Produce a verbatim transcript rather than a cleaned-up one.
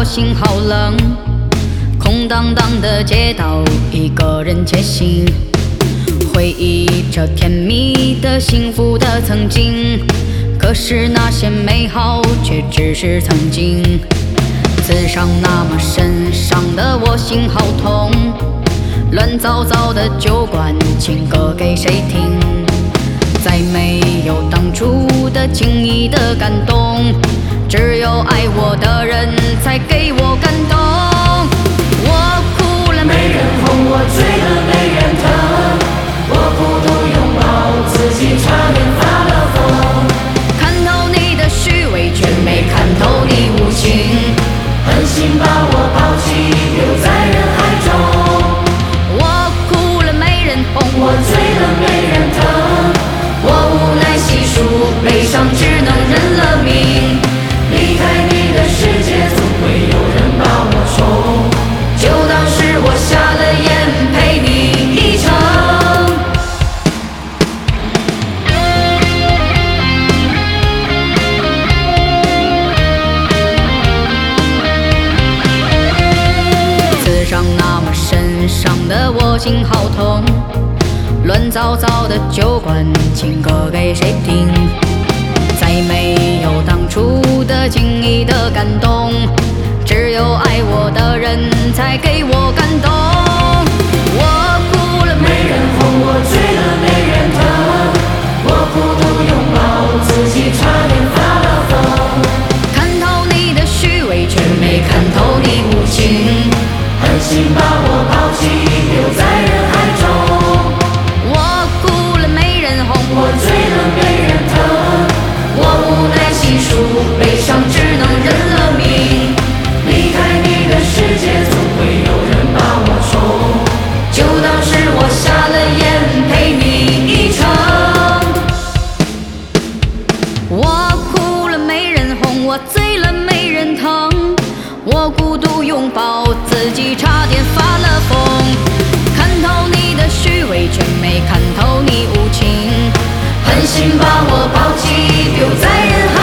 我心好冷，空荡荡的街道，一个人前行，回忆着甜蜜的、幸福的曾经。可是那些美好却只是曾经，刺伤那么深，伤得我心好痛。乱糟糟的酒馆，情歌给谁听？再没有当初的轻易的感动，只有爱我的人才给我感动。我哭了没人哄，我醉了没人疼，我孤独拥抱自己，差点发了疯。看透你的虚伪，却没看透你无情，狠心把我抛弃，留在人海中。我哭了没人哄，我醉了没人疼，我无奈细数悲伤，只能认了命。离开你的世界，总会有人把我宠，就当是我瞎了眼，陪你一程。刺伤那么深，伤得我心好痛。乱糟糟的酒馆，情歌给谁听？再没有当初的轻易的感动，只有爱我的人才给我感动。我哭了没人哄，我醉了没人疼，我孤独拥抱自己，差点发了疯。看透你的虚伪，却没看透你无情，狠心把我抛弃，留在人海中。我哭了没人哄，我醉了没人疼，我无奈细数悲伤，只能认了命。离开你的世界，总会有人把我宠，就当是我瞎了眼，陪你一程。我哭了没人哄，我醉了没人疼，我孤独拥抱自己，差点发了疯。看透你的虚伪，却没看透你无情，狠心把我抛弃，留在人海。